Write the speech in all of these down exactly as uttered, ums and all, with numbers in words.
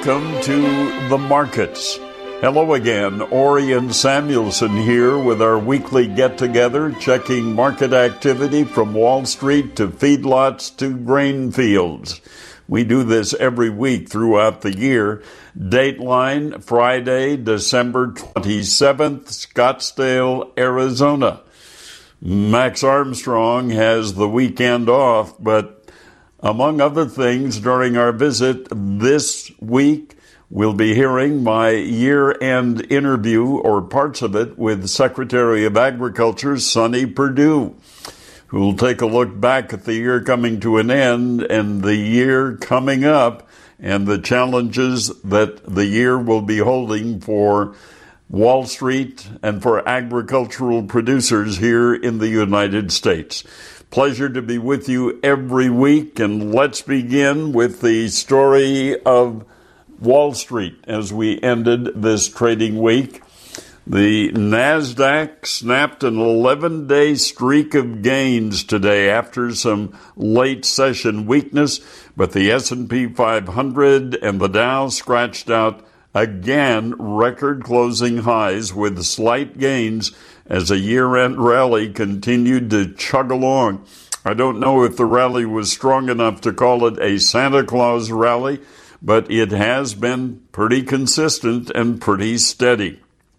welcome to the markets. Hello again, Orion Samuelson here with our weekly get-together, checking market activity from Wall Street to feedlots to grain fields. We do this every week throughout the year. Dateline, Friday, December twenty-seventh, Scottsdale, Arizona. Max Armstrong has the weekend off, but among other things, during our visit this week, we'll be hearing my year-end interview, or parts of it, with Secretary of Agriculture Sonny Perdue, who will take a look back at the year coming to an end and the year coming up and the challenges that the year will be holding for Wall Street and for agricultural producers here in the United States. Pleasure to be with you every week, and let's begin with the story of Wall Street as we ended this trading week. The NASDAQ snapped an eleven-day streak of gains today after some late session weakness, but the S and P five hundred and the Dow scratched out again record closing highs with slight gains as a year-end rally continued to chug along. I don't know if the rally was strong enough to call it a Santa Claus rally, but it has been pretty consistent and pretty steady.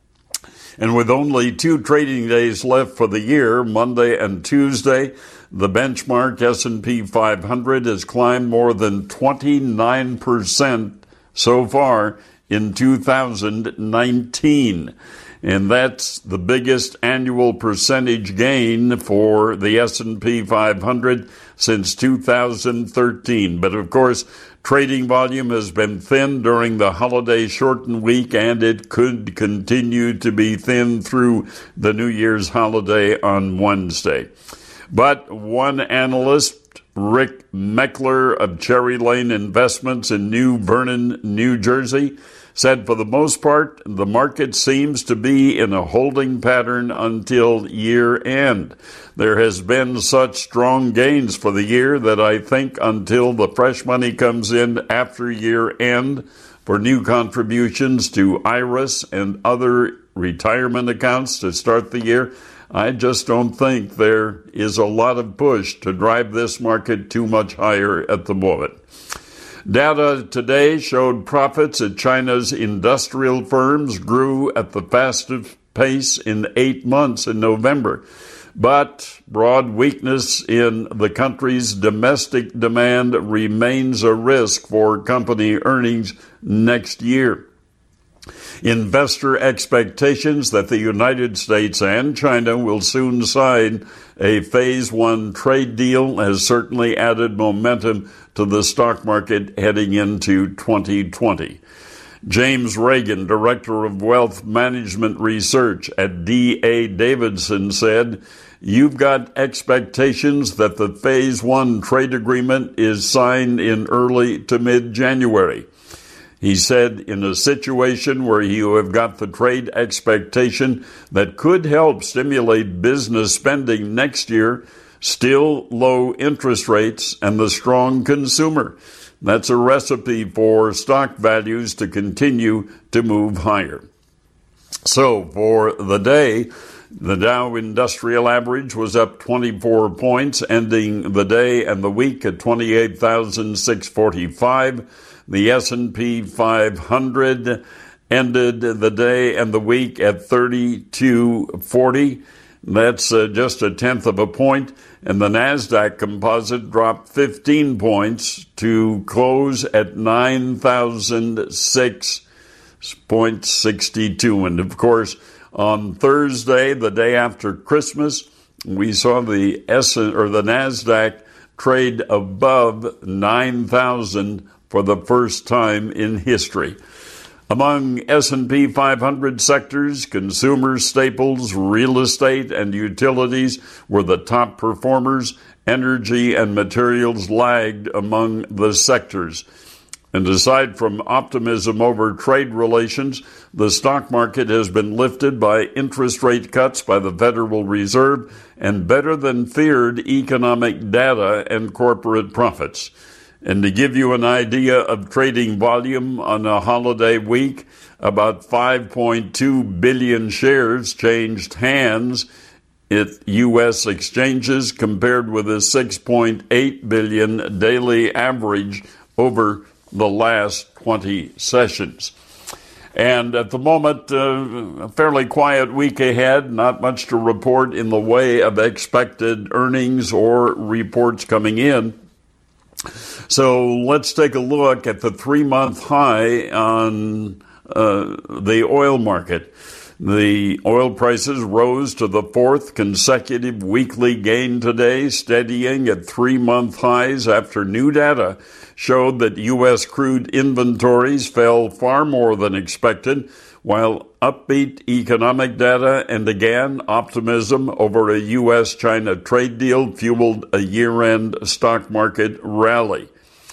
And with only two trading days left for the year, Monday and Tuesday, the benchmark S and P five hundred has climbed more than twenty-nine percent so far in two thousand nineteen. And that's the biggest annual percentage gain for the S and P five hundred since two thousand thirteen. But of course, trading volume has been thin during the holiday shortened week, and it could continue to be thin through the New Year's holiday on Wednesday. But one analyst, Rick Meckler of Cherry Lane Investments in New Vernon, New Jersey, said for the most part, the market seems to be in a holding pattern until year end. There has been such strong gains for the year that I think until the fresh money comes in after year end for new contributions to I R A S and other retirement accounts to start the year, I just don't think there is a lot of push to drive this market too much higher at the moment. Data today showed profits at China's industrial firms grew at the fastest pace in eight months in November. But broad weakness in the country's domestic demand remains a risk for company earnings next year. Investor expectations that the United States and China will soon sign a phase one trade deal has certainly added momentum to the stock market heading into twenty twenty. James Reagan, Director of Wealth Management Research at D A Davidson, said, "You've got expectations that the phase one trade agreement is signed in early to mid-January." He said, in a situation where you have got the trade expectation that could help stimulate business spending next year, still low interest rates, and the strong consumer, that's a recipe for stock values to continue to move higher. So for the day, the Dow Industrial Average was up twenty-four points, ending the day and the week at twenty-eight thousand six hundred forty-five. The S and P five hundred ended the day and the week at thirty-two forty. That's uh, just a tenth of a point. And the NASDAQ composite dropped fifteen points to close at nine thousand six point six two. And of course, on Thursday, the day after Christmas, we saw the S or the NASDAQ trade above nine thousand for the first time in history. Among S and P five hundred sectors, consumer staples, real estate, and utilities were the top performers. Energy and materials lagged among the sectors. And aside from optimism over trade relations, the stock market has been lifted by interest rate cuts by the Federal Reserve and better than feared economic data and corporate profits. And to give you an idea of trading volume on a holiday week, about five point two billion shares changed hands at U S exchanges compared with a six point eight billion daily average over the last twenty sessions. And at the moment, uh, a fairly quiet week ahead, not much to report in the way of expected earnings or reports coming in. So let's take a look at the three-month high on uh, the oil market. The oil prices rose to the fourth consecutive weekly gain today, steadying at three-month highs after new data showed that U S crude inventories fell far more than expected, while upbeat economic data and again optimism over a U S China trade deal fueled a year-end stock market rally.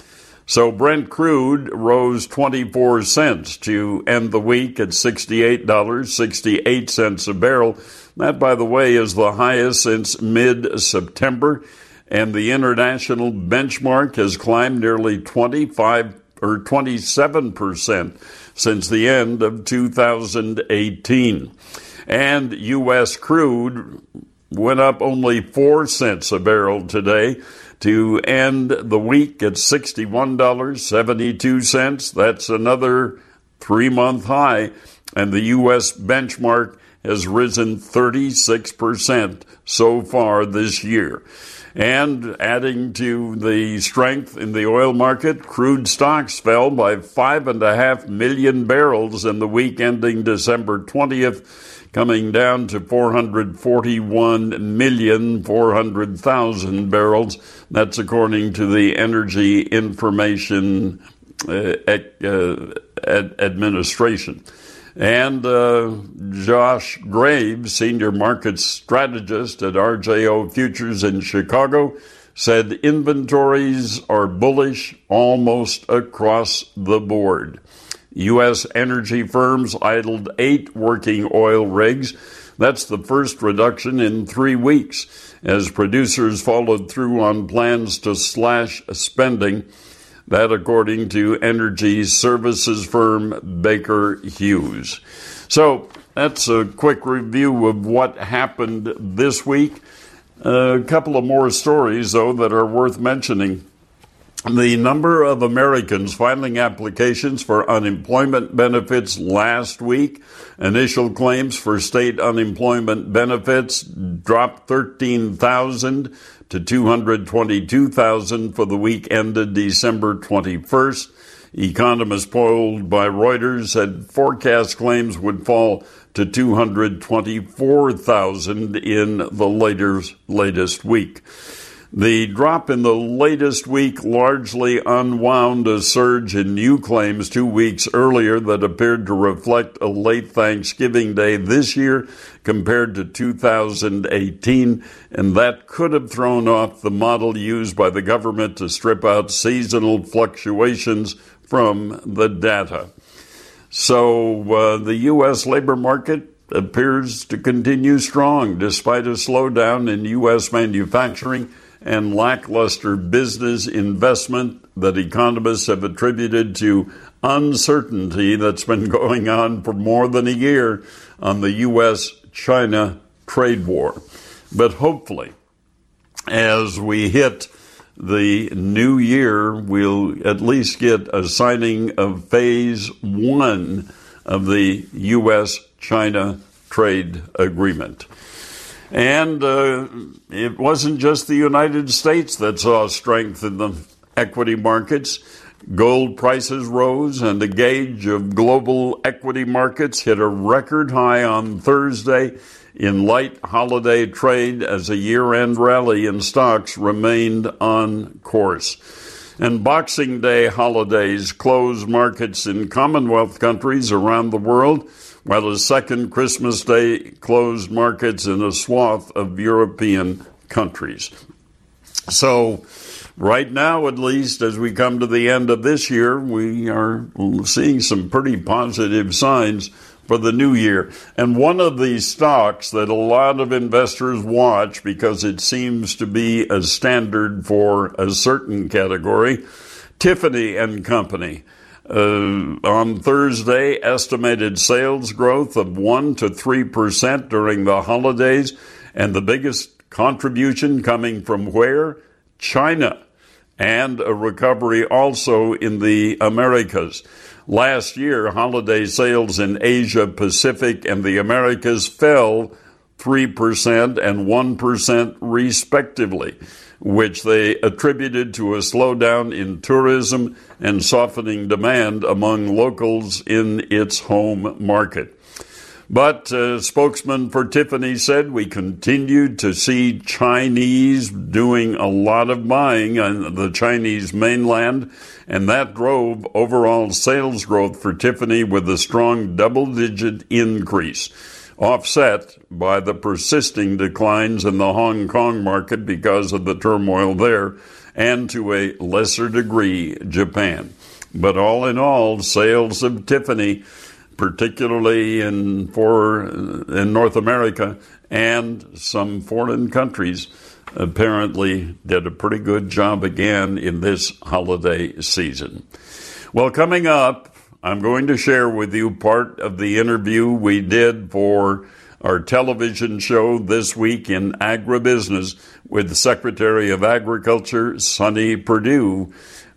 So Brent crude rose twenty-four cents to end the week at sixty-eight dollars and sixty-eight cents a barrel. That, by the way, is the highest since mid-September. And the international benchmark has climbed nearly twenty-five or twenty-seven percent since the end of two thousand eighteen. And U S crude went up only four cents a barrel today to end the week at sixty-one dollars and seventy-two cents. That's another three-month high. And the U S benchmark has risen thirty-six percent so far this year. And adding to the strength in the oil market, crude stocks fell by five and a half million barrels in the week ending December twentieth, coming down to four hundred forty-one million four hundred thousand barrels. That's according to the Energy Information uh, uh, Administration. And uh, Josh Graves, senior markets strategist at R J O Futures in Chicago, said inventories are bullish almost across the board. U S energy firms idled eight working oil rigs. That's the first reduction in three weeks, as producers followed through on plans to slash spending. That according to energy services firm Baker Hughes. So that's a quick review of what happened this week. A couple of more stories, though, that are worth mentioning. The number of Americans filing applications for unemployment benefits last week, initial claims for state unemployment benefits dropped thirteen thousand to two hundred twenty-two thousand for the week ended December twenty-first. Economists polled by Reuters said forecast claims would fall to two hundred twenty-four thousand in the latest, latest week. The drop in the latest week largely unwound a surge in new claims two weeks earlier that appeared to reflect a late Thanksgiving Day this year compared to two thousand eighteen, and that could have thrown off the model used by the government to strip out seasonal fluctuations from the data. So uh, the U S labor market appears to continue strong despite a slowdown in U S manufacturing and lackluster business investment that economists have attributed to uncertainty that's been going on for more than a year on the U S China trade war. But hopefully, as we hit the new year, we'll at least get a signing of phase one of the U S China trade agreement. And uh, it wasn't just the United States that saw strength in the equity markets. Gold prices rose, and the gauge of global equity markets hit a record high on Thursday in light holiday trade as a year-end rally in stocks remained on course. And Boxing Day holidays closed markets in Commonwealth countries around the world, while a second Christmas Day closed markets in a swath of European countries. So right now, at least, as we come to the end of this year, we are seeing some pretty positive signs for the new year. And one of the stocks that a lot of investors watch because it seems to be a standard for a certain category, Tiffany and Company. Uh, on Thursday, estimated sales growth of one to three percent during the holidays, and the biggest contribution coming from where? China, and a recovery also in the Americas. Last year, holiday sales in Asia Pacific and the Americas fell three percent and one percent respectively, which they attributed to a slowdown in tourism and softening demand among locals in its home market. But uh, spokesman for Tiffany said we continued to see Chinese doing a lot of buying on the Chinese mainland, and that drove overall sales growth for Tiffany with a strong double-digit increase, offset by the persisting declines in the Hong Kong market because of the turmoil there, and to a lesser degree, Japan. But all in all, sales of Tiffany, particularly in for in North America and some foreign countries, apparently did a pretty good job again in this holiday season. Well, coming up, I'm going to share with you part of the interview we did for our television show this week in Agribusiness with Secretary of Agriculture Sonny Perdue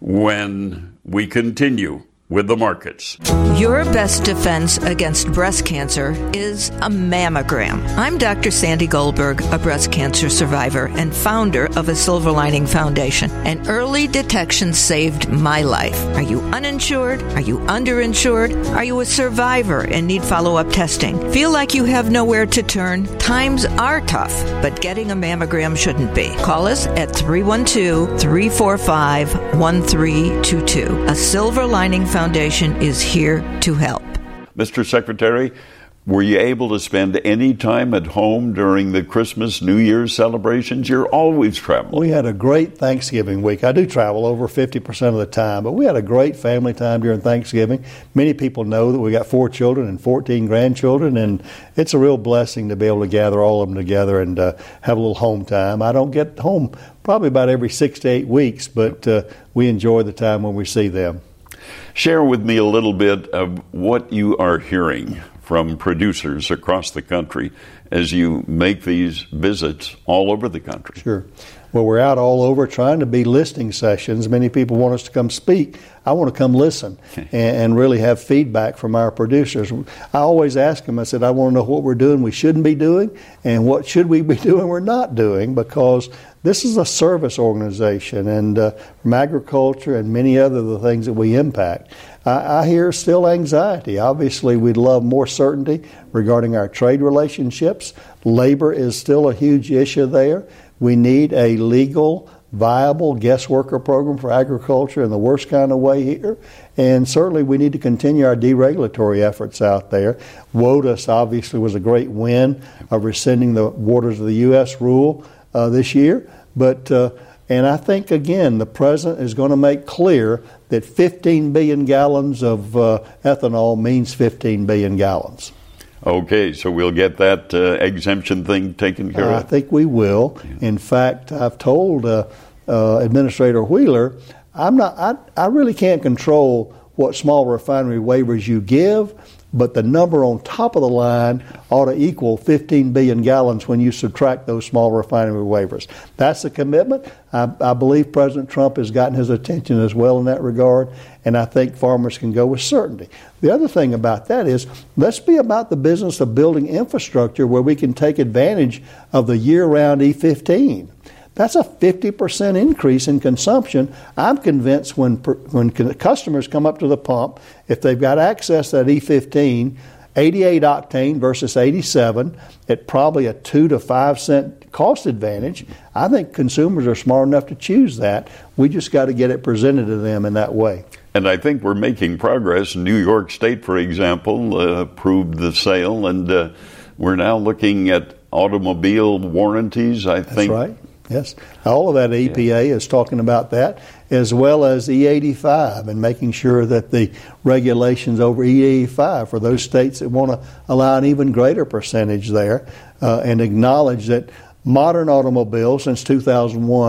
when we continue with the markets. Your best defense against breast cancer is a mammogram. I'm Doctor Sandy Goldberg, a breast cancer survivor and founder of a Silver Lining Foundation. And early detection saved my life. Are you uninsured? Are you underinsured? Are you a survivor and need follow-up testing? Feel like you have nowhere to turn? Times are tough, but getting a mammogram shouldn't be. Call us at three one two, three four five, one three two two. A Silver Lining Foundation is here to help. Mister Secretary, were you able to spend any time at home during the Christmas, New Year's celebrations? You're always traveling. We had a great Thanksgiving week. I do travel over fifty percent of the time, but we had a great family time during Thanksgiving. Many people know that we got four children and fourteen grandchildren, and it's a real blessing to be able to gather all of them together and uh, have a little home time. I don't get home probably about every six to eight weeks, but uh, we enjoy the time when we see them. Share with me a little bit of what you are hearing from producers across the country as you make these visits all over the country. Sure. Well, we're out all over trying to be listening sessions. Many people want us to come speak. I want to come listen and, and really have feedback from our producers. I always ask them, I said, I want to know what we're doing we shouldn't be doing and what should we be doing we're not doing, because this is a service organization, and uh, from agriculture and many other the things that we impact. I, I hear still anxiety. Obviously, we'd love more certainty regarding our trade relationships. Labor is still a huge issue there. We need a legal, viable guest worker program for agriculture in the worst kind of way here. And certainly we need to continue our deregulatory efforts out there. WOTUS obviously was a great win of rescinding the Waters of the U S rule uh, this year. But uh, and I think, again, the President is going to make clear that fifteen billion gallons of uh, ethanol means fifteen billion gallons. Okay, so we'll get that uh, exemption thing taken care uh, of? I think we will. Yeah. In fact, I've told uh, uh, Administrator Wheeler, I'm not. I, I really can't control what small refinery waivers you give, but the number on top of the line ought to equal fifteen billion gallons when you subtract those small refinery waivers. That's the commitment. I, I believe President Trump has gotten his attention as well in that regard, and I think farmers can go with certainty. The other thing about that is, let's be about the business of building infrastructure where we can take advantage of the year-round E fifteen. That's a fifty percent increase in consumption. I'm convinced when when customers come up to the pump, if they've got access to that E fifteen, eighty-eight octane versus eighty-seven, at probably a two to five cent cost advantage, I think consumers are smart enough to choose that. We just got to get it presented to them in that way. And I think we're making progress. New York State, for example, uh, approved the sale, and uh, we're now looking at automobile warranties, I think. That's right. Yes, all of that E P A is talking about that, as well as E eighty-five and making sure that the regulations over E eighty-five for those states that want to allow an even greater percentage there uh, and acknowledge that modern automobiles since two thousand one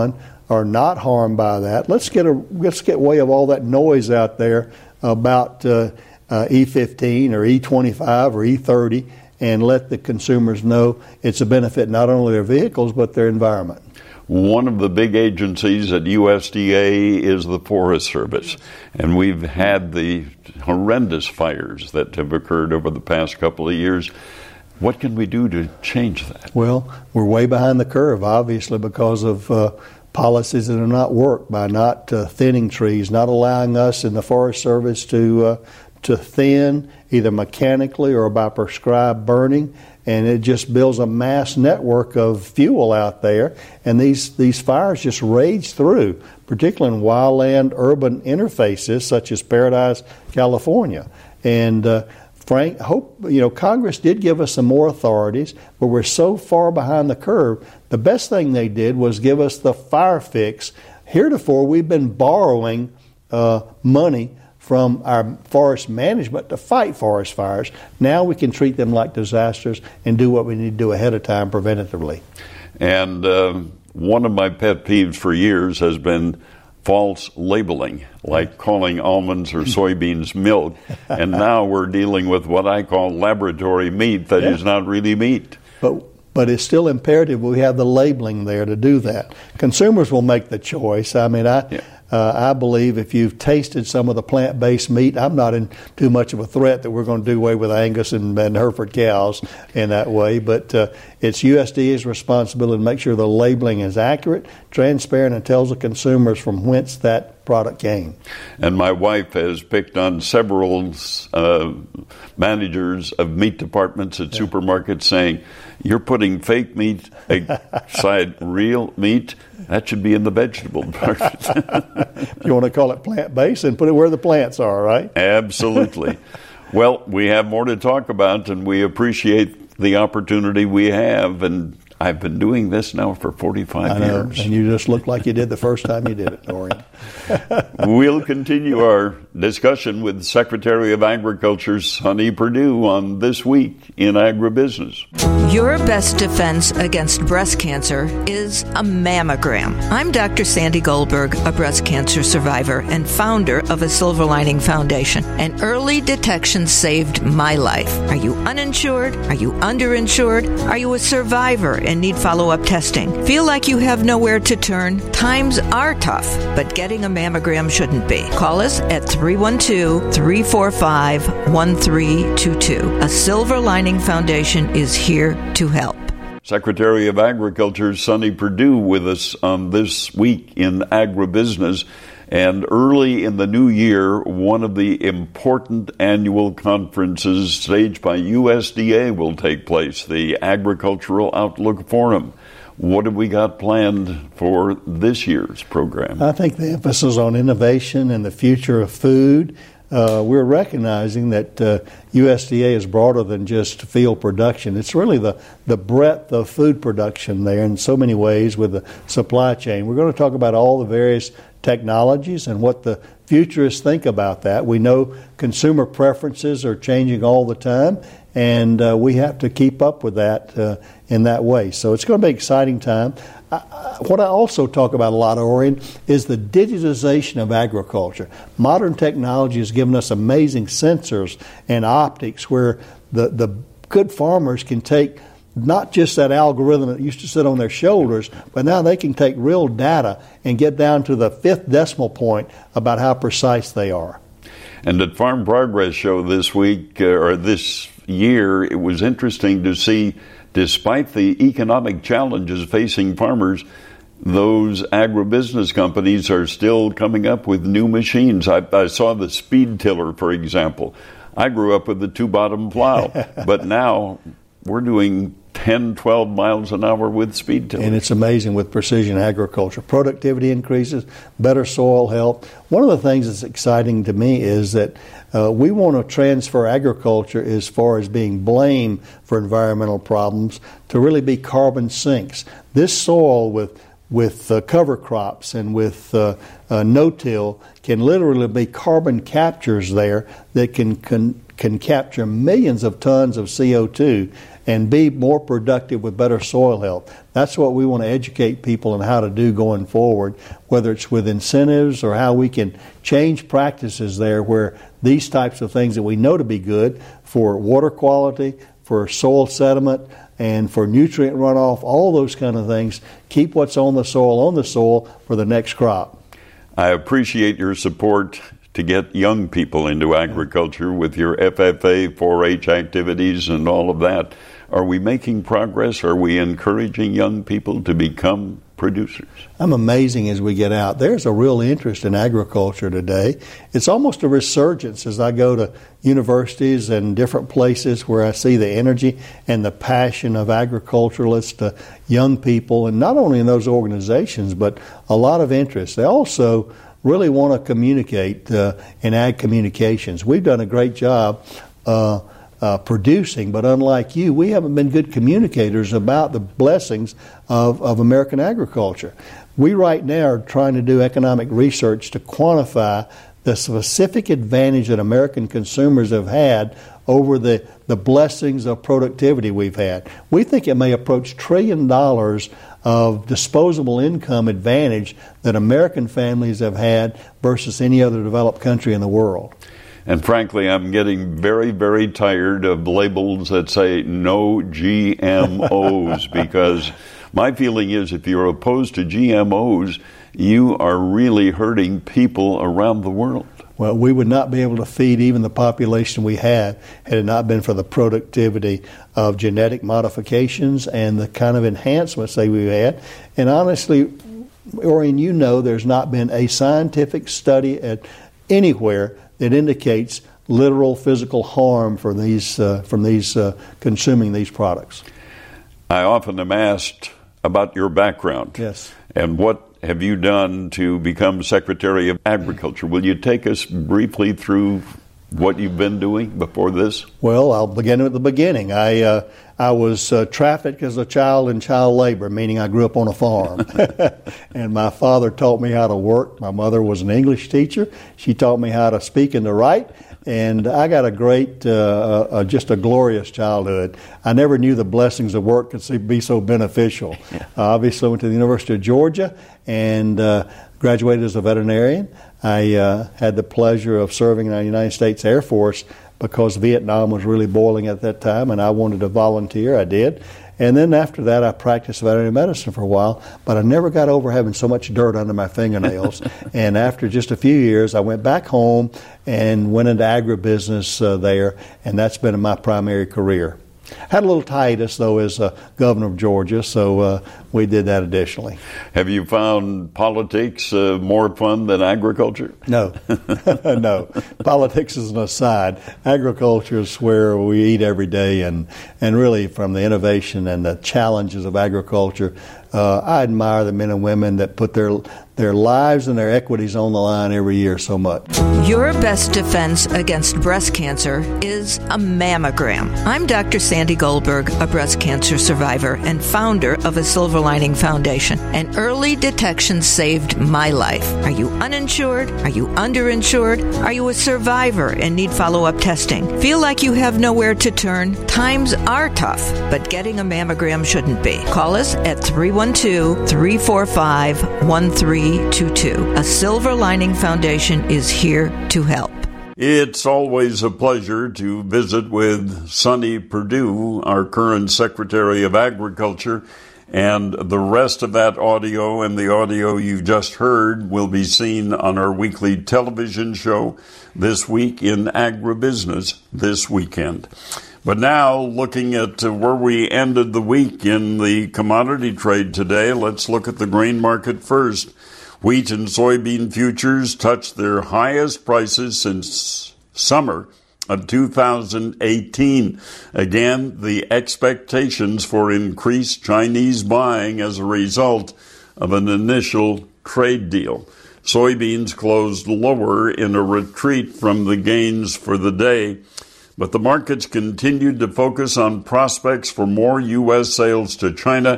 are not harmed by that. Let's get a let's get way of all that noise out there about uh, uh, E fifteen or E twenty-five or E thirty, and let the consumers know it's a benefit not only their vehicles but their environment. One of the big agencies at U S D A is the Forest Service, and we've had the horrendous fires that have occurred over the past couple of years. What can we do to change that? Well, we're way behind the curve, obviously, because of uh, policies that have not worked, by not uh, thinning trees, not allowing us in the Forest Service to uh, to thin either mechanically or by prescribed burning. And it just builds a mass network of fuel out there. And these, these fires just rage through, particularly in wildland urban interfaces such as Paradise, California. And uh, Frank, hope you know Congress did give us some more authorities, but we're so far behind the curve. The best thing they did was give us the fire fix. Heretofore, we've been borrowing uh, money from our forest management to fight forest fires. Now we can treat them like disasters and do what we need to do ahead of time preventatively. And uh, one of my pet peeves for years has been false labeling, like calling almonds or soybeans milk. And now we're dealing with what I call laboratory meat that yeah. is not really meat. But But it's still imperative we have the labeling there to do that. Consumers will make the choice. I mean, I yeah. uh, I believe if you've tasted some of the plant-based meat, I'm not in too much of a threat that we're going to do away with Angus and, and Hereford cows in that way. But uh, it's U S D A's responsibility to make sure the labeling is accurate, transparent, and tells the consumers from whence that product came. And my wife has picked on several uh, managers of meat departments at yeah. supermarkets saying, you're putting fake meat aside real meat. That should be in the vegetable department. If you want to call it plant-based, then put it where the plants are, right? Absolutely. Well, we have more to talk about, and we appreciate the opportunity we have. And I've been doing this now for forty-five I know, years. And you just look like you did the first time you did it, Orion. We'll continue our discussion with Secretary of Agriculture Sonny Perdue on This Week in Agribusiness. Your best defense against breast cancer is a mammogram. I'm Doctor Sandy Goldberg, a breast cancer survivor and founder of a Silver Lining Foundation. And early detection saved my life. Are you uninsured? Are you underinsured? Are you a survivor and need follow-up testing? Feel like you have nowhere to turn? Times are tough, but getting a mammogram shouldn't be. Call us at three one two, three four five, one three two two. A Silver Lining Foundation is here to help. Secretary of Agriculture Sonny Perdue with us on This Week in Agribusiness. And early in the new year, one of the important annual conferences staged by U S D A will take place, the Agricultural Outlook Forum. What have we got planned for this year's program? I think the emphasis on innovation and the future of food. Uh, we're recognizing that uh, U S D A is broader than just field production. It's really the, the breadth of food production there in so many ways with the supply chain. We're going to talk about all the various technologies and what the futurists think about that. We know consumer preferences are changing all the time, and uh, we have to keep up with that uh, in that way. So it's going to be an exciting time. I, I, what I also talk about a lot, Orion, is the digitization of agriculture. Modern technology has given us amazing sensors and optics where the, the good farmers can take not just that algorithm that used to sit on their shoulders, but now they can take real data and get down to the fifth decimal point about how precise they are. And at Farm Progress Show this week, uh, or this year, it was interesting to see, despite the economic challenges facing farmers, those agribusiness companies are still coming up with new machines. I, I saw the speed tiller, for example. I grew up with the two-bottom plow, but now we're doing ten, twelve miles an hour with speed tillers. And it's amazing with precision agriculture. Productivity increases, better soil health. One of the things that's exciting to me is that uh, we want to transfer agriculture as far as being blamed for environmental problems to really be carbon sinks. This soil with with uh, cover crops and with uh, uh, no-till can literally be carbon captures there that can, can can capture millions of tons of C O two. and be more productive with better soil health. That's what we want to educate people on how to do going forward, whether it's with incentives or how we can change practices there where these types of things that we know to be good for water quality, for soil sediment, and for nutrient runoff, all those kind of things, keep what's on the soil on the soil for the next crop. I appreciate your support to get young people into agriculture with your F F A, four H activities and all of that. Are we making progress? Are we encouraging young people to become producers? I'm amazing as we get out. There's a real interest in agriculture today. It's almost a resurgence as I go to universities and different places where I see the energy and the passion of agriculturalists, uh, young people, and not only in those organizations, but a lot of interest. They also really want to communicate uh, in ag communications. We've done a great job uh, Uh, producing, but unlike you, we haven't been good communicators about the blessings of, of American agriculture. We right now are trying to do economic research to quantify the specific advantage that American consumers have had over the, the blessings of productivity we've had. We think it may approach trillion dollars of disposable income advantage that American families have had versus any other developed country in the world. And frankly, I'm getting very, very tired of labels that say no G M Os because my feeling is if you're opposed to G M Os, you are really hurting people around the world. Well, we would not be able to feed even the population we have had it not been for the productivity of genetic modifications and the kind of enhancements that we've had. And honestly, Orion, you know there's not been a scientific study at anywhere that indicates literal physical harm for these uh, from these uh, consuming these products. I often am asked about your background. Yes. And what have you done to become Secretary of Agriculture? Will you take us briefly through what you've been doing before this? Well, I'll begin at the beginning. I uh, I was uh, trafficked as a child in child labor, meaning I grew up on a farm. And my father taught me how to work. My mother was an English teacher. She taught me how to speak and to write. And I got a great, uh, uh, just a glorious childhood. I never knew the blessings of work could be so beneficial. Yeah. Uh, obviously, I went to the University of Georgia and uh, graduated as a veterinarian. I uh, had the pleasure of serving in the United States Air Force because Vietnam was really boiling at that time, and I wanted to volunteer. I did. And then after that, I practiced veterinary medicine for a while, but I never got over having so much dirt under my fingernails. And after just a few years, I went back home and went into agribusiness uh, there, and that's been my primary career. Had a little hiatus, though, as uh, governor of Georgia, so uh, we did that additionally. Have you found politics uh, more fun than agriculture? No. No. Politics is an aside. Agriculture is where we eat every day, and, and really from the innovation and the challenges of agriculture, uh, I admire the men and women that put their their lives and their equities on the line every year so much. Your best defense against breast cancer is a mammogram. I'm Doctor Sandy Goldberg, a breast cancer survivor and founder of a Silver Lining Foundation. And early detection saved my life. Are you uninsured? Are you underinsured? Are you a survivor and need follow-up testing? Feel like you have nowhere to turn? Times are tough, but getting a mammogram shouldn't be. Call us at three one two, three four five, one three two two. A Silver Lining Foundation is here to help. It's always a pleasure to visit with Sonny Perdue, our current Secretary of Agriculture, and the rest of that audio and the audio you just heard will be seen on our weekly television show This Week in Agribusiness this weekend. But now, looking at where we ended the week in the commodity trade today, let's look at the grain market first. Wheat and soybean futures touched their highest prices since summer of two thousand eighteen. Again, the expectations for increased Chinese buying as a result of an initial trade deal. Soybeans closed lower in a retreat from the gains for the day, but the markets continued to focus on prospects for more U S sales to China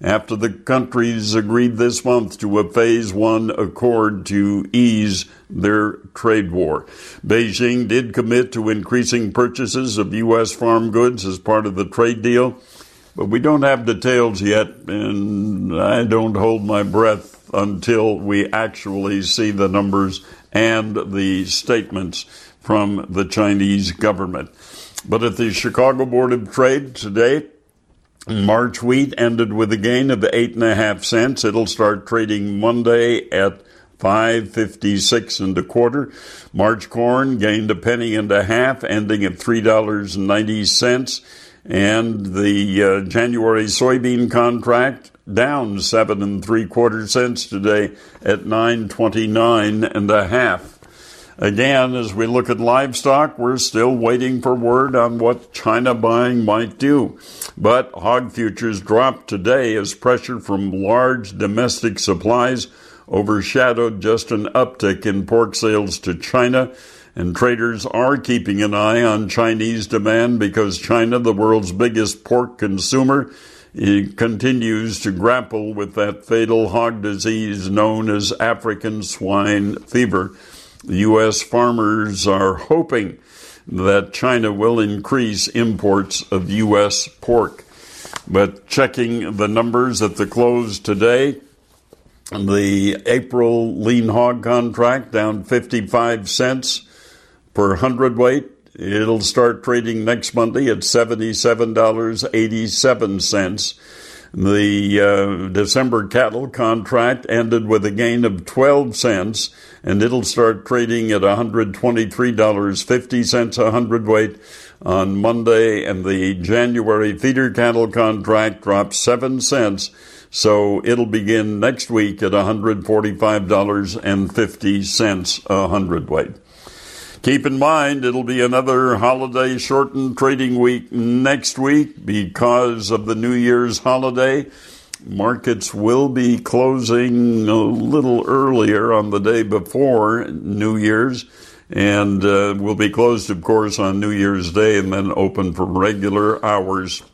after the countries agreed this month to a phase one accord to ease their trade war. Beijing did commit to increasing purchases of U S farm goods as part of the trade deal, but we don't have details yet, and I don't hold my breath until we actually see the numbers and the statements from the Chinese government. But at the Chicago Board of Trade today, March wheat ended with a gain of eight and a half cents. It'll start trading Monday at five fifty-six and a quarter. March corn gained a penny and a half, ending at three dollars and ninety cents. And the uh, January soybean contract down seven and three quarter cents today at nine twenty-nine and a half. Again, as we look at livestock, we're still waiting for word on what China buying might do. But hog futures dropped today as pressure from large domestic supplies overshadowed just an uptick in pork sales to China. And traders are keeping an eye on Chinese demand because China, the world's biggest pork consumer, it continues to grapple with that fatal hog disease known as African swine fever. The U S farmers are hoping that China will increase imports of U S pork. But checking the numbers at the close today, the April lean hog contract down fifty-five cents per hundredweight. It'll start trading next Monday at seventy-seven dollars and eighty-seven cents. The uh, December cattle contract ended with a gain of twelve cents, and it'll start trading at one hundred twenty-three dollars and fifty cents a hundredweight on Monday, and the January feeder cattle contract dropped seven cents, so it'll begin next week at one hundred forty-five dollars and fifty cents a hundredweight. Keep in mind, it'll be another holiday-shortened trading week next week because of the New Year's holiday. Markets will be closing a little earlier on the day before New Year's, and uh, will be closed, of course, on New Year's Day and then open for regular hours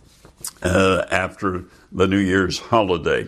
uh, after the New Year's holiday.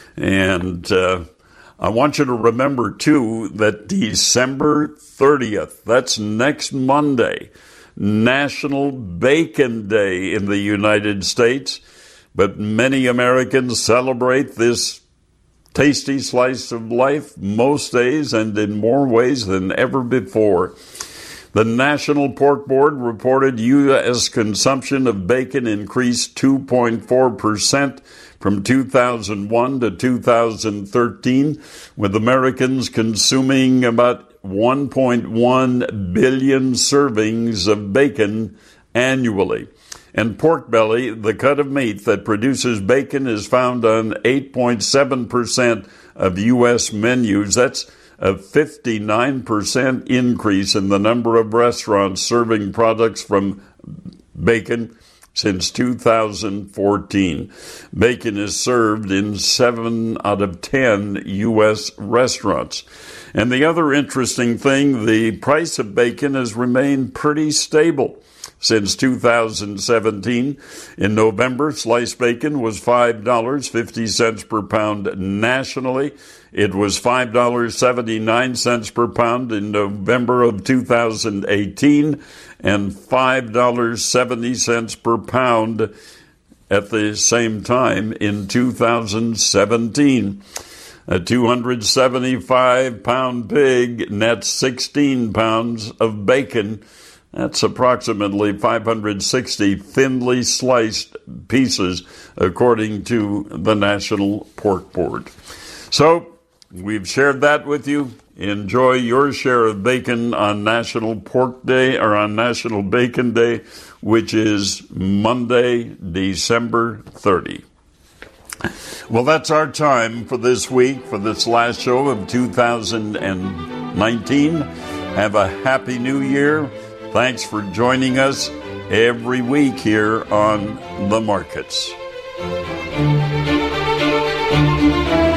And uh, I want you to remember, too, that December thirtieth, that's next Monday, National Bacon Day in the United States. But many Americans celebrate this tasty slice of life most days and in more ways than ever before. The National Pork Board reported U S consumption of bacon increased two point four percent from two thousand one to two thousand thirteen, with Americans consuming about one point one billion servings of bacon annually. And pork belly, the cut of meat that produces bacon, is found on eight point seven percent of U S menus. That's a fifty-nine percent increase in the number of restaurants serving products from bacon since two thousand fourteen. Bacon is served in seven out of ten U S restaurants. And the other interesting thing, the price of bacon has remained pretty stable since two thousand seventeen. In November, sliced bacon was five dollars and fifty cents per pound nationally. It was five dollars and seventy-nine cents per pound in November of two thousand eighteen and five dollars and seventy cents per pound at the same time in two thousand seventeen. A two hundred seventy-five pound pig nets sixteen pounds of bacon. That's approximately five hundred sixty thinly sliced pieces, according to the National Pork Board. So, we've shared that with you. Enjoy your share of bacon on National Pork Day, or on National Bacon Day, which is Monday, December thirtieth. Well, that's our time for this week, for this last show of two thousand nineteen. Have a happy new year. Thanks for joining us every week here on The Markets.